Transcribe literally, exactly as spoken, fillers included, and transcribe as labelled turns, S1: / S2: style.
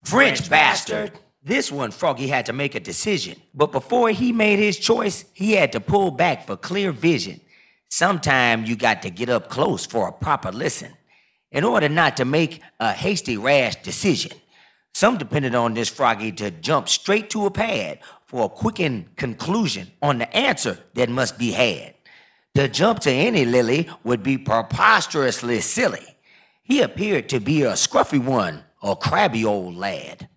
S1: French bastard. This one, Froggy had to make a decision. But before he made his choice, he had to pull back for clear vision. Sometime you got to get up close for a proper listen in order not to make a hasty, rash decision. Some depended on this Froggy to jump straight to a pad for a quickened conclusion on the answer that must be had. To jump to any lily would be preposterously silly. He appeared to be a scruffy one, a crabby old lad.